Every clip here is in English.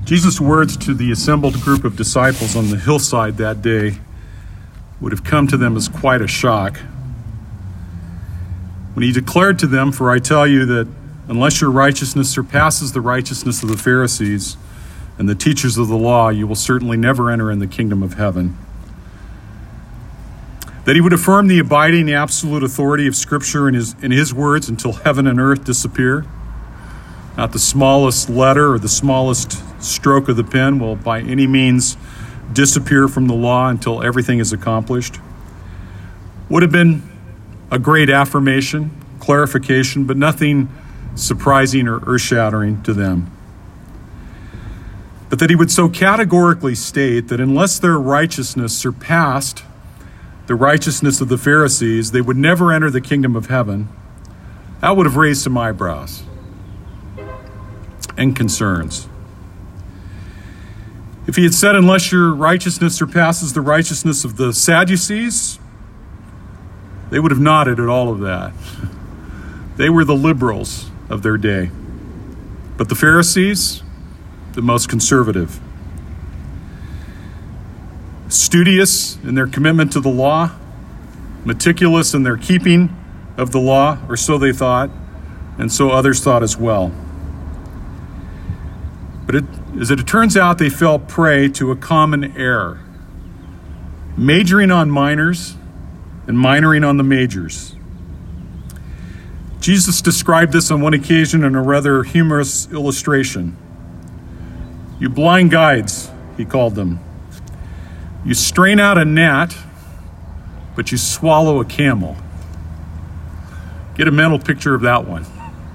Jesus' words to the assembled group of disciples on the hillside that day would have come to them as quite a shock. When he declared to them, "For I tell you that unless your righteousness surpasses the righteousness of the Pharisees and the teachers of the law, you will certainly never enter in the kingdom of heaven." That he would affirm the abiding absolute authority of Scripture in his words until heaven and earth disappear. Not the smallest letter or the smallest stroke of the pen will by any means disappear from the law until everything is accomplished. Would have been a great affirmation, clarification, but nothing surprising or earth-shattering to them. But that he would so categorically state that unless their righteousness surpassed the righteousness of the Pharisees, they would never enter the kingdom of heaven, that would have raised some eyebrows and concerns. If he had said, "Unless your righteousness surpasses the righteousness of the Sadducees," they would have nodded at all of that. They were the liberals of their day. But the Pharisees, the most conservative. Studious in their commitment to the law, meticulous in their keeping of the law, or so they thought, and so others thought as well. But as it turns out, they fell prey to a common error, majoring on minors and minoring on the majors. Jesus described this on one occasion in a rather humorous illustration. "You blind guides," he called them. "You strain out a gnat, but you swallow a camel." Get a mental picture of that one.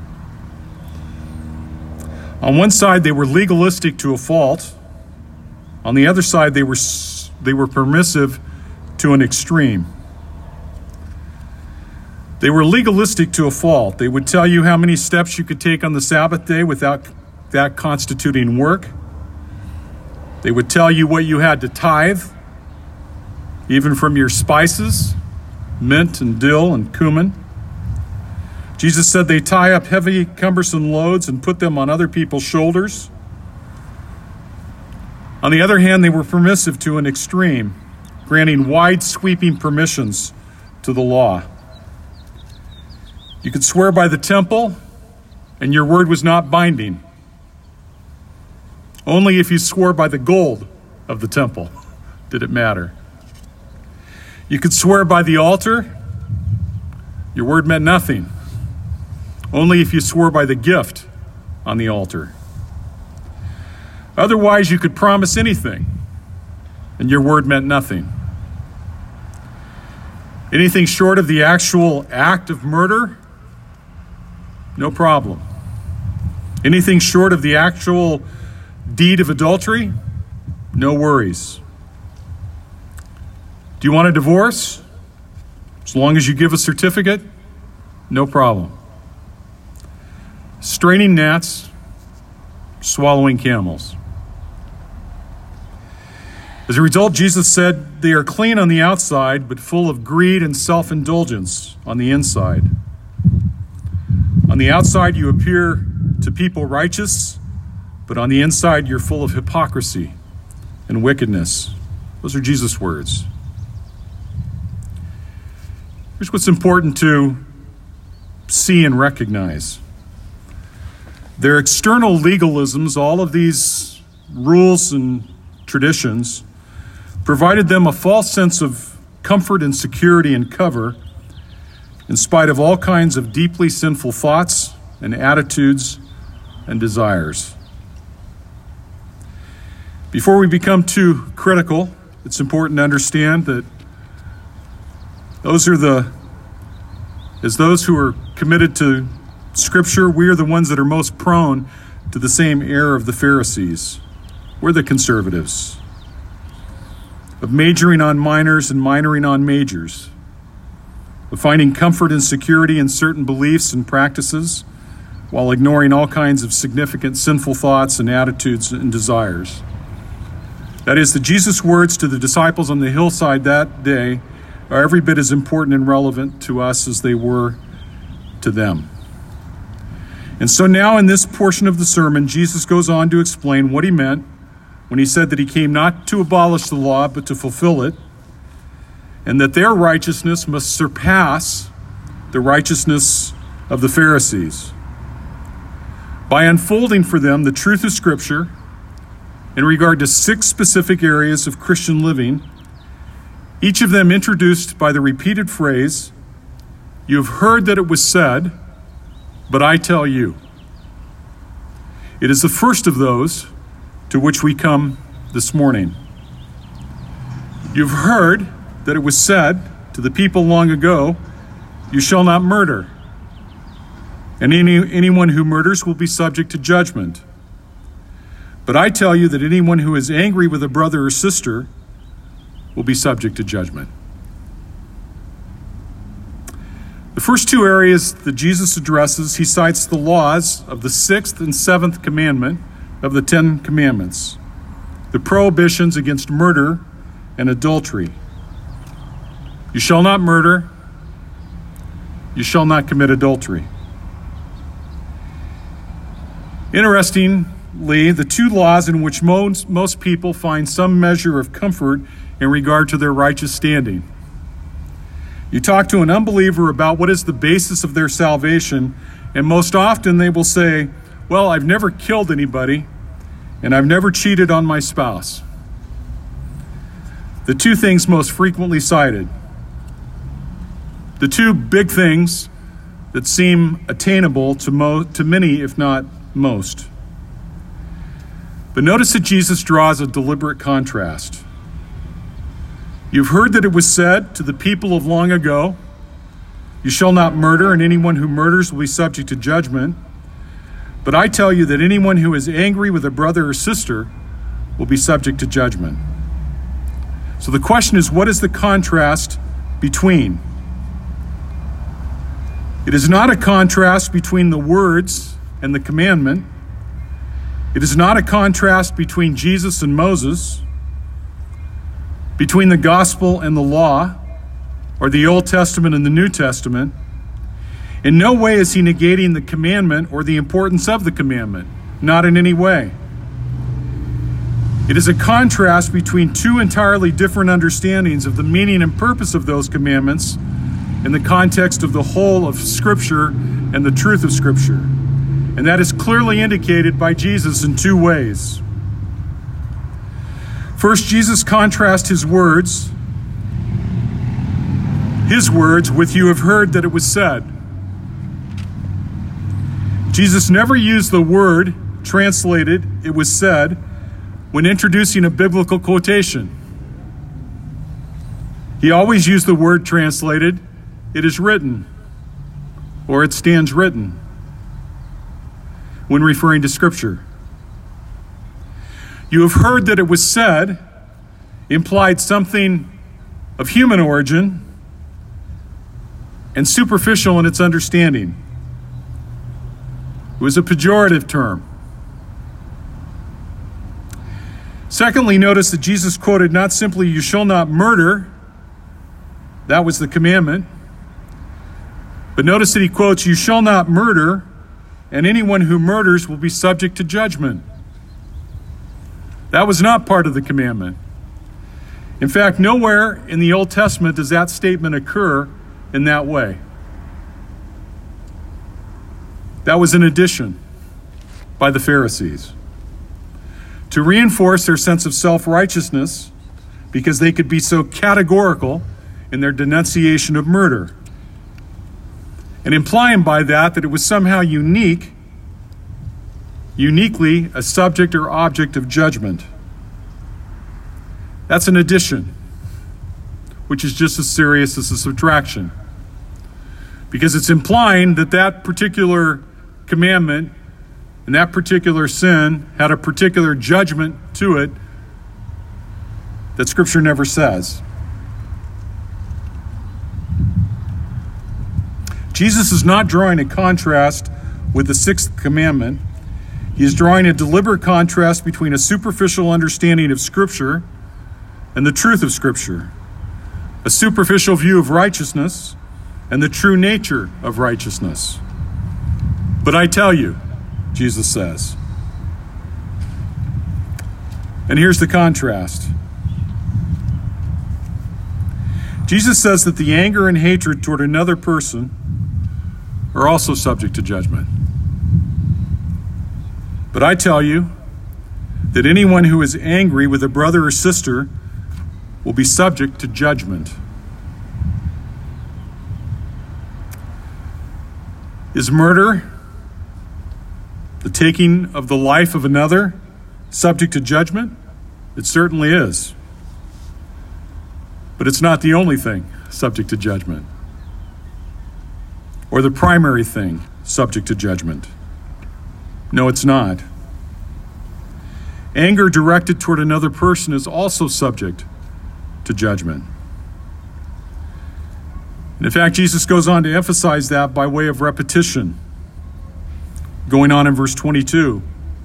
On one side, they were legalistic to a fault. On the other side, they were permissive to an extreme. They were legalistic to a fault. They would tell you how many steps you could take on the Sabbath day without that constituting work. They would tell you what you had to tithe, even from your spices, mint and dill and cumin. Jesus said they tie up heavy, cumbersome loads and put them on other people's shoulders. On the other hand, they were permissive to an extreme, granting wide sweeping permissions to the law. You could swear by the temple, and your word was not binding. Only if you swore by the gold of the temple did it matter. You could swear by the altar, your word meant nothing. Only if you swore by the gift on the altar. Otherwise, you could promise anything, and your word meant nothing. Anything short of the actual act of murder, no problem. Anything short of the actual deed of adultery, no worries. Do you want a divorce? As long as you give a certificate, no problem. Straining gnats, swallowing camels. As a result, Jesus said, they are clean on the outside, but full of greed and self-indulgence on the inside. On the outside, you appear to people righteous, but on the inside, you're full of hypocrisy and wickedness. Those are Jesus' words. Here's what's important to see and recognize. Their external legalisms, all of these rules and traditions, provided them a false sense of comfort and security and cover in spite of all kinds of deeply sinful thoughts and attitudes and desires. Before we become too critical, it's important to understand that as those who are committed to Scripture, we are the ones that are most prone to the same error of the Pharisees. We're the conservatives, of majoring on minors and minoring on majors, of finding comfort and security in certain beliefs and practices while ignoring all kinds of significant sinful thoughts and attitudes and desires. That is, the Jesus' words to the disciples on the hillside that day are every bit as important and relevant to us as they were to them. And so now in this portion of the sermon, Jesus goes on to explain what he meant when he said that he came not to abolish the law, but to fulfill it, and that their righteousness must surpass the righteousness of the Pharisees. By unfolding for them the truth of Scripture in regard to 6 specific areas of Christian living, each of them introduced by the repeated phrase, "You have heard that it was said, but I tell you." It is the first of those to which we come this morning. You've heard that it was said to the people long ago, "You shall not murder, and anyone who murders will be subject to judgment." But I tell you that anyone who is angry with a brother or sister will be subject to judgment. The first 2 areas that Jesus addresses, he cites the laws of the 6th and 7th commandment of the 10 commandments, the prohibitions against murder and adultery. You shall not murder. You shall not commit adultery. Interestingly, the 2 laws in which most people find some measure of comfort in regard to their righteous standing. You talk to an unbeliever about what is the basis of their salvation, and most often they will say, "Well, I've never killed anybody, and I've never cheated on my spouse." The 2 things most frequently cited. The 2 big things that seem attainable to many, if not most. But notice that Jesus draws a deliberate contrast. You've heard that it was said to the people of long ago, "You shall not murder, and anyone who murders will be subject to judgment." But I tell you that anyone who is angry with a brother or sister will be subject to judgment. So the question is, what is the contrast between? It is not a contrast between the words and the commandment. It is not a contrast between Jesus and Moses, between the gospel and the law, or the Old Testament and the New Testament. In no way is he negating the commandment or the importance of the commandment, not in any way. It is a contrast between 2 entirely different understandings of the meaning and purpose of those commandments in the context of the whole of Scripture and the truth of Scripture. And that is clearly indicated by Jesus in 2 ways. First, Jesus contrasts his words with "you have heard that it was said." Jesus never used the word translated, "it was said," when introducing a biblical quotation. He always used the word translated, "it is written," or "it stands written," when referring to Scripture. "You have heard that it was said" implied something of human origin and superficial in its understanding. It was a pejorative term. Secondly, notice that Jesus quoted not simply "you shall not murder," that was the commandment, but notice that he quotes "you shall not murder, and anyone who murders will be subject to judgment." That was not part of the commandment. In fact, nowhere in the Old Testament does that statement occur in that way. That was an addition by the Pharisees to reinforce their sense of self-righteousness, because they could be so categorical in their denunciation of murder, and implying by that it was somehow uniquely a subject or object of judgment. That's an addition, which is just as serious as a subtraction, because it's implying that that particular commandment and that particular sin had a particular judgment to it that Scripture never says. Jesus is not drawing a contrast with the 6th commandment. He is drawing a deliberate contrast between a superficial understanding of Scripture and the truth of Scripture, a superficial view of righteousness and the true nature of righteousness. But I tell you, Jesus says. And here's the contrast. Jesus says that the anger and hatred toward another person are also subject to judgment. But I tell you that anyone who is angry with a brother or sister will be subject to judgment. Is murder, the taking of the life of another, subject to judgment? It certainly is. But it's not the only thing subject to judgment, or the primary thing subject to judgment. No, it's not. Anger directed toward another person is also subject to judgment. And in fact, Jesus goes on to emphasize that by way of repetition. Going on in verse 22.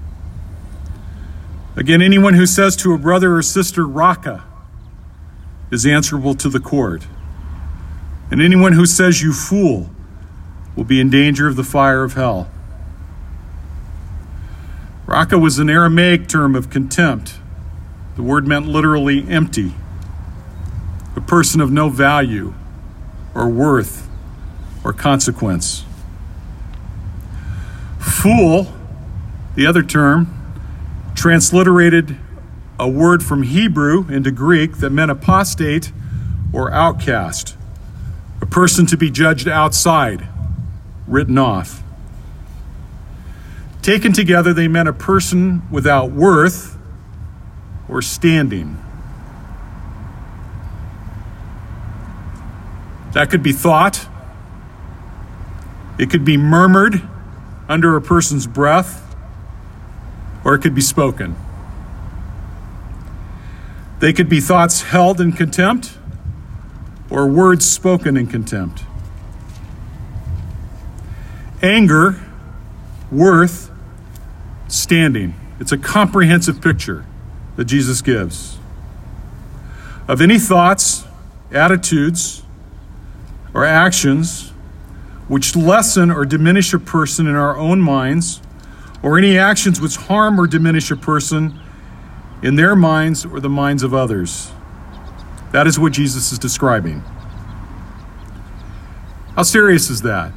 Again, anyone who says to a brother or sister, "Raka," is answerable to the court. And anyone who says, "You fool," will be in danger of the fire of hell. Raka was an Aramaic term of contempt. The word meant literally empty, a person of no value or worth or consequence. Fool, the other term, transliterated a word from Hebrew into Greek that meant apostate or outcast, a person to be judged outside, written off. Taken together, they meant a person without worth or standing. That could be thought. It could be murmured under a person's breath, or it could be spoken. They could be thoughts held in contempt or words spoken in contempt. Anger, worth, standing. It's a comprehensive picture that Jesus gives of any thoughts, attitudes, or actions which lessen or diminish a person in our own minds, or any actions which harm or diminish a person in their minds or the minds of others. That is what Jesus is describing. How serious is that?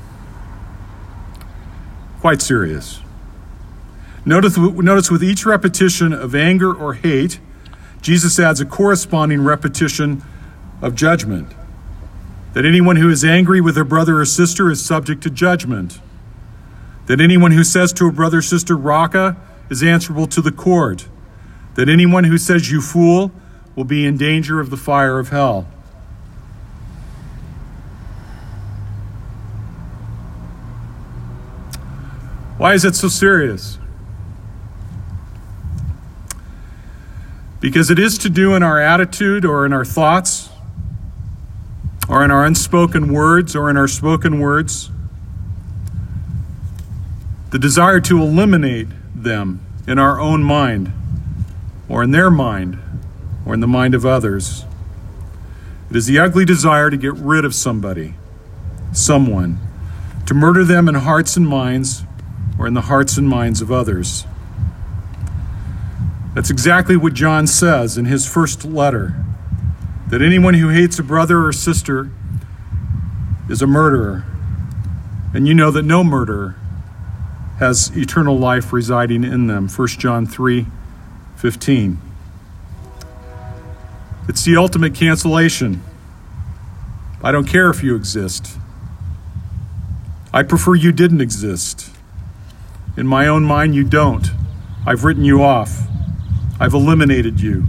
Quite serious. Notice with each repetition of anger or hate, Jesus adds a corresponding repetition of judgment. That anyone who is angry with a brother or sister is subject to judgment. That anyone who says to a brother or sister, "Raka," is answerable to the court. That anyone who says, "You fool," will be in danger of the fire of hell. Why is it so serious? Because it is to do in our attitude or in our thoughts, or in our unspoken words or in our spoken words, the desire to eliminate them in our own mind, or in their mind, or in the mind of others. It is the ugly desire to get rid of somebody, someone, to murder them in hearts and minds, or in the hearts and minds of others. That's exactly what John says in his first letter, that anyone who hates a brother or sister is a murderer. And you know that no murderer has eternal life residing in them. 1 John 3:15. It's the ultimate cancellation. I don't care if you exist. I prefer you didn't exist. In my own mind, you don't. I've written you off. I've eliminated you.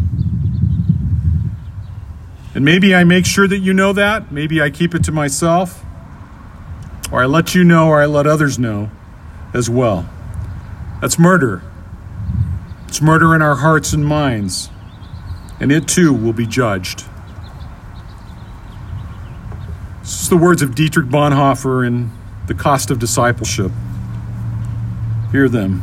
And maybe I make sure that you know that. Maybe I keep it to myself. Or I let you know, or I let others know as well. That's murder. It's murder in our hearts and minds. And it too will be judged. This is the words of Dietrich Bonhoeffer in The Cost of Discipleship. Hear them.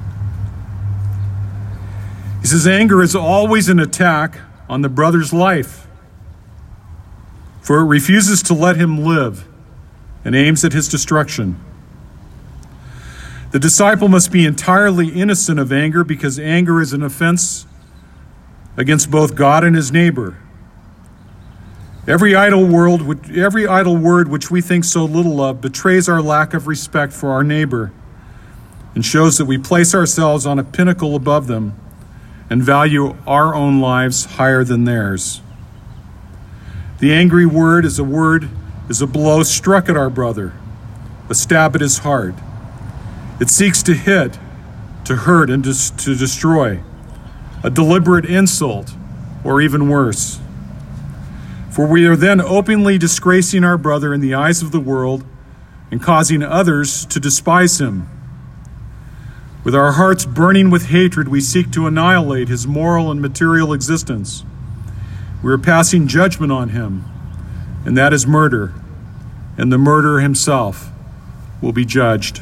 He says, anger is always an attack on the brother's life, for it refuses to let him live and aims at his destruction. The disciple must be entirely innocent of anger, because anger is an offense against both God and his neighbor. Every idle word which we think so little of betrays our lack of respect for our neighbor and shows that we place ourselves on a pinnacle above them and value our own lives higher than theirs. The angry word is a blow struck at our brother, a stab at his heart. It seeks to hit, to hurt, and to destroy, a deliberate insult, or even worse. For we are then openly disgracing our brother in the eyes of the world and causing others to despise him. With our hearts burning with hatred, we seek to annihilate his moral and material existence. We are passing judgment on him, and that is murder, and the murderer himself will be judged.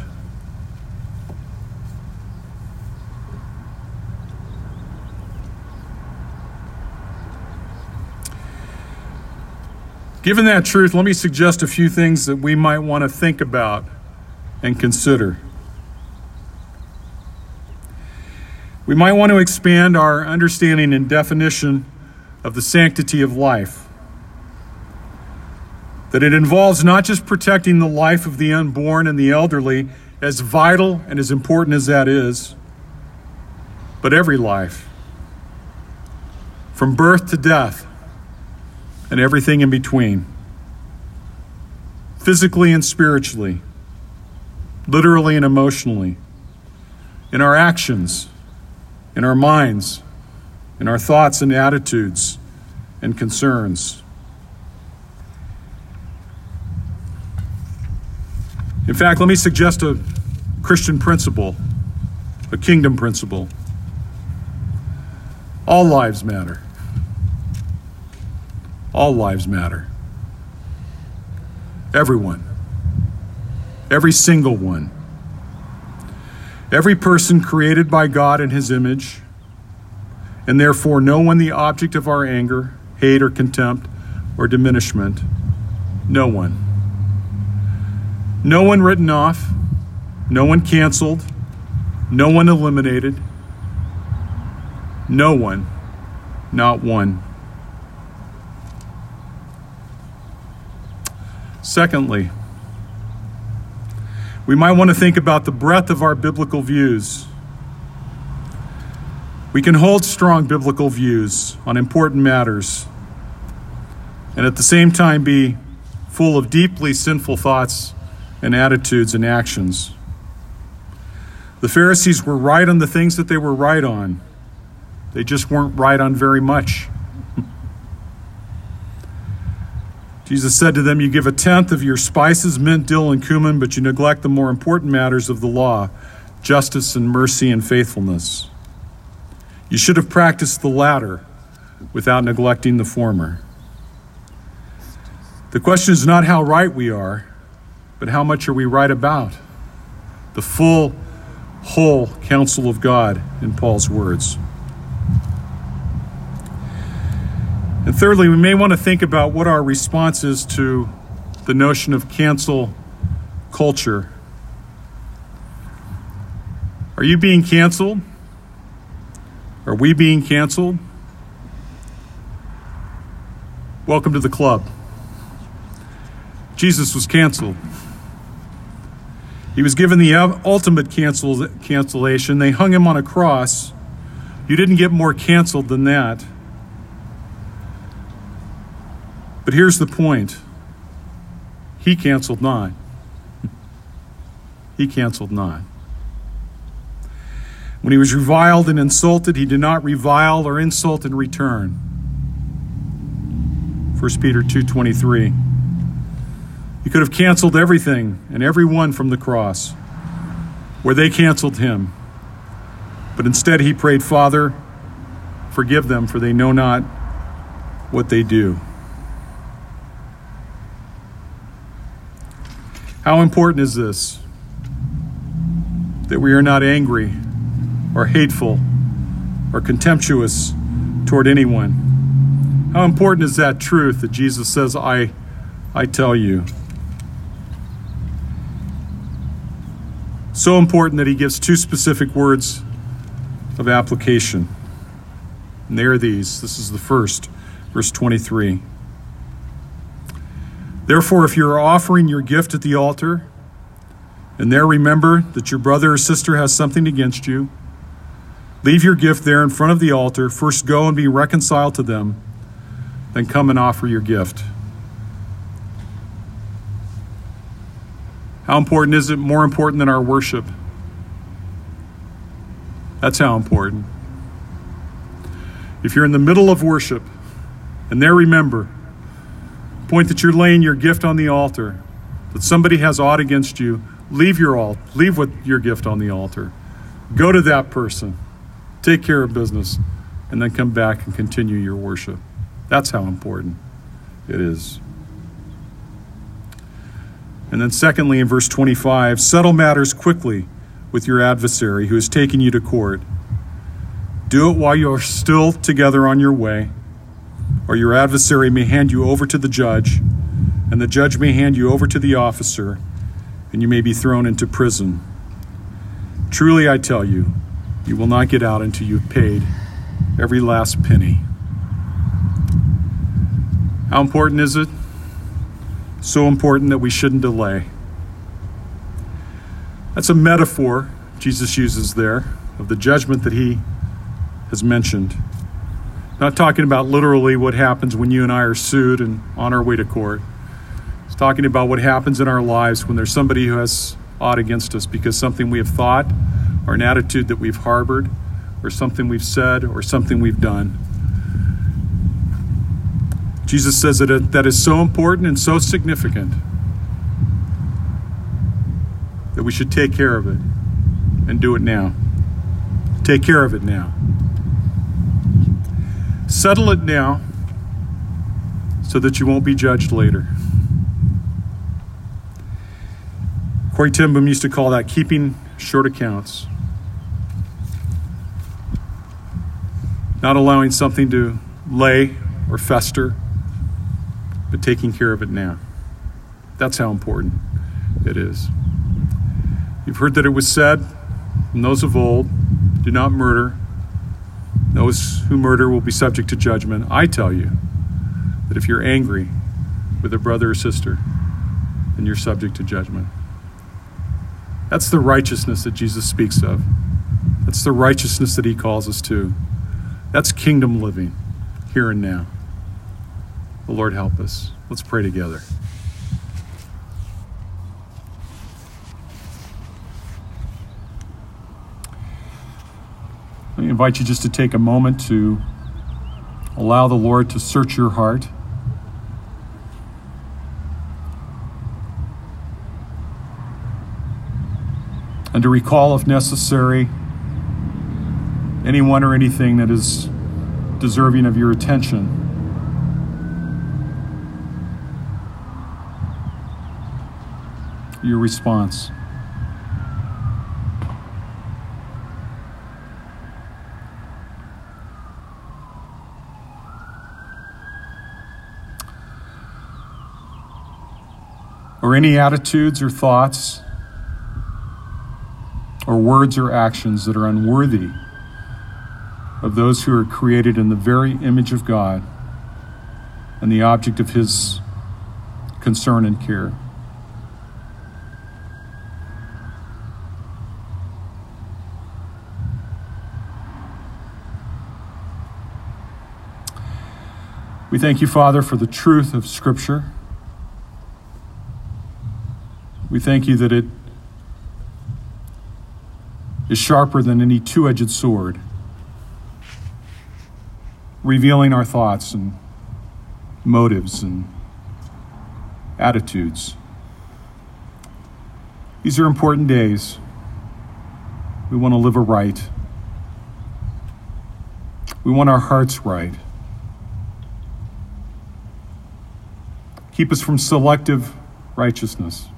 Given that truth, let me suggest a few things that we might want to think about and consider. We might want to expand our understanding and definition of the sanctity of life. That it involves not just protecting the life of the unborn and the elderly, as vital and as important as that is, but every life, from birth to death, and everything in between, physically and spiritually, literally and emotionally, in our actions, in our minds, in our thoughts and attitudes and concerns. In fact, let me suggest a Christian principle, a kingdom principle. All lives matter. All lives matter. Everyone. Every single one. Every person created by God in his image, and therefore no one the object of our anger, hate, or contempt, or diminishment. No one. No one written off. No one canceled. No one eliminated. No one. Not one. Secondly, we might want to think about the breadth of our biblical views. We can hold strong biblical views on important matters and at the same time be full of deeply sinful thoughts and attitudes and actions. The Pharisees were right on the things that they were right on. They just weren't right on very much. Jesus said to them, "You give a tenth of your spices, mint, dill, and cumin, but you neglect the more important matters of the law, justice and mercy and faithfulness. You should have practiced the latter without neglecting the former." The question is not how right we are, but how much are we right about? The full, whole counsel of God, in Paul's words. And thirdly, we may want to think about what our response is to the notion of cancel culture. Are you being canceled? Are we being canceled? Welcome to the club. Jesus was canceled. He was given the ultimate cancellation. They hung him on a cross. You didn't get more canceled than that. But here's the point. He canceled not. He canceled not. When he was reviled and insulted, he did not revile or insult in return. 1 Peter 2:23. He could have canceled everything and everyone from the cross, where they canceled him. But instead he prayed, "Father, forgive them, for they know not what they do." How important is this? That we are not angry or hateful or contemptuous toward anyone. How important is that truth that Jesus says, I tell you. So important that he gives two specific words of application. And they are these. This is the first, verse 23. Therefore, if you are offering your gift at the altar, and there remember that your brother or sister has something against you, leave your gift there in front of the altar. First go and be reconciled to them, then come and offer your gift. How important is it? More important than our worship. That's how important. If you're in the middle of worship, and there remember, point that you're laying your gift on the altar, that somebody has aught against you, leave with your gift on the altar. Go to that person, take care of business, and then come back and continue your worship. That's how important it is. And then secondly, in verse 25, settle matters quickly with your adversary who has taken you to court. Do it while you are still together on your way, or your adversary may hand you over to the judge, and the judge may hand you over to the officer, and you may be thrown into prison. Truly, I tell you, you will not get out until you've paid every last penny. How important is it? So important that we shouldn't delay. That's a metaphor Jesus uses there of the judgment that he has mentioned. Not talking about literally what happens when you and I are sued and on our way to court. It's talking about what happens in our lives when there's somebody who has aught against us because something we have thought or an attitude that we've harbored or something we've said or something we've done. Jesus says that is so important and so significant that we should take care of it and do it now. Take care of it now. Settle it now so that you won't be judged later. Corrie ten Boom used to call that keeping short accounts. Not allowing something to lay or fester, but taking care of it now. That's how important it is. You've heard that it was said from those of old, do not murder. Those who murder will be subject to judgment. I tell you that if you're angry with a brother or sister, then you're subject to judgment. That's the righteousness that Jesus speaks of. That's the righteousness that he calls us to. That's kingdom living here and now. The Lord help us. Let's pray together. Let me invite you just to take a moment to allow the Lord to search your heart. And to recall, if necessary, anyone or anything that is deserving of your attention. Your response. Or any attitudes or thoughts or words or actions that are unworthy of those who are created in the very image of God and the object of his concern and care. We thank you, Father, for the truth of Scripture. We thank you that it is sharper than any two-edged sword, revealing our thoughts and motives and attitudes. These are important days. We want to live aright. We want our hearts right. Keep us from selective righteousness.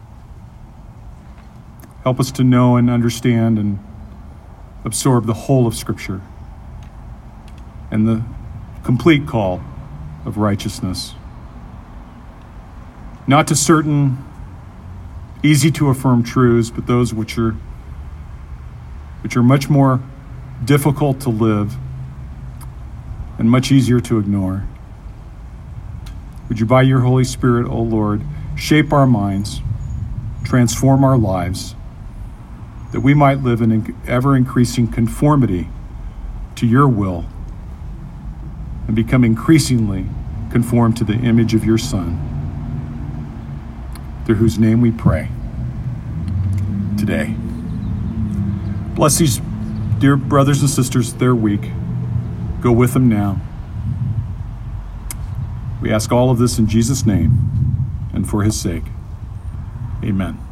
Help us to know and understand and absorb the whole of Scripture and the complete call of righteousness. Not to certain easy to affirm truths, but those which are much more difficult to live and much easier to ignore. Would you, by your Holy Spirit, O Lord, shape our minds, transform our lives, that we might live in ever-increasing conformity to your will and become increasingly conformed to the image of your Son, through whose name we pray today. Bless these dear brothers and sisters their week. Go with them now. We ask all of this in Jesus' name and for his sake. Amen.